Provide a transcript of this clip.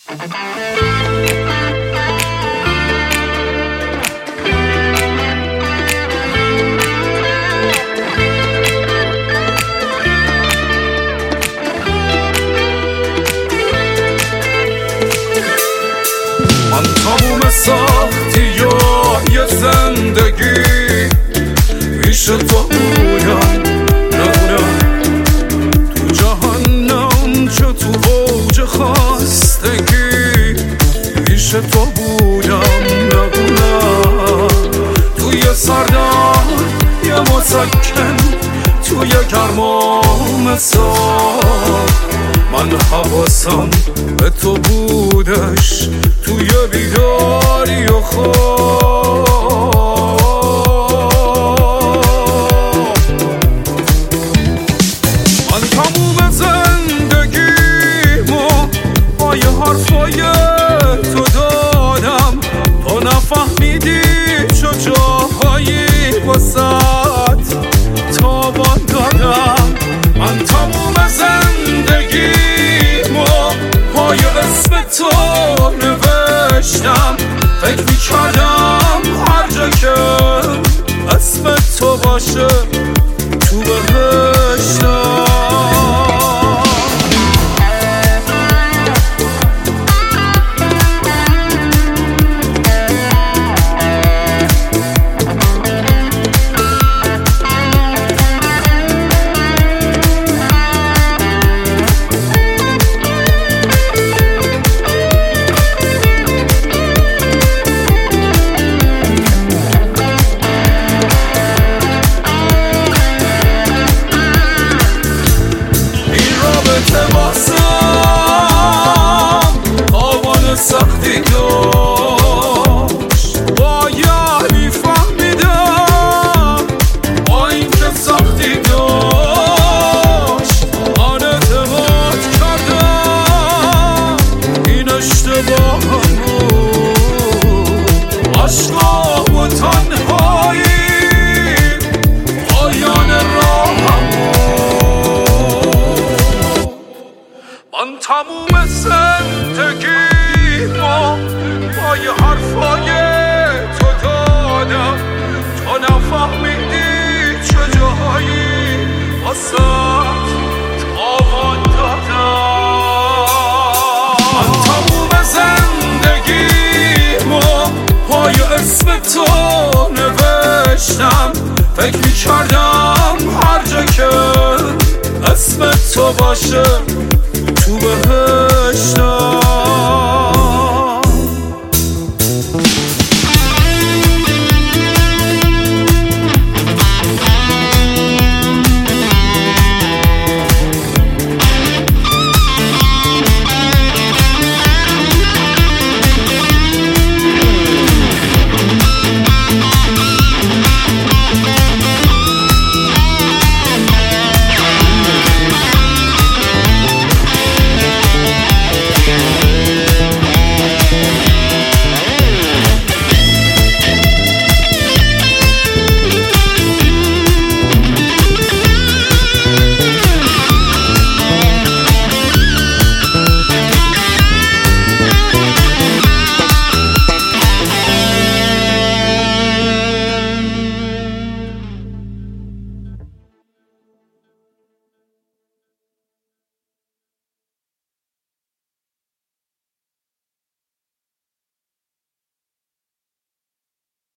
من تموم سختی یه زندگی پیش تو بودم، نبودم تو جهنم چه تو اوج خستگی پیش تو بودم، نبودم توی سردار یه مسکن توی گرمام ساخت. من حواسم به تو بودش توی بیداری و خواب. من تموم زندگیمو با یه حرفای تو دادم، تو نفهمیدی چه جاهایی واسد تابان دادم. من تموم زندگیمو پای اسم تو نوشتم، فکر میکردم هر جا که اسم تو باشه تو بهشتم. سختی داشت باید میفهمیدم، با این که سختی داشت من اعتماد کردم، این اشتباهم بود. عشقا و تنهایی پایان راهم بود. من تموم زندگی با یه حرفای تو دادم، تو نفهمیدی چه جاهایی واسد تاوان دادم. من تموم زندگیمو پای اسم تو نوشتم، فکر میکردم هر جا که اسم تو باشه تو بهشتم.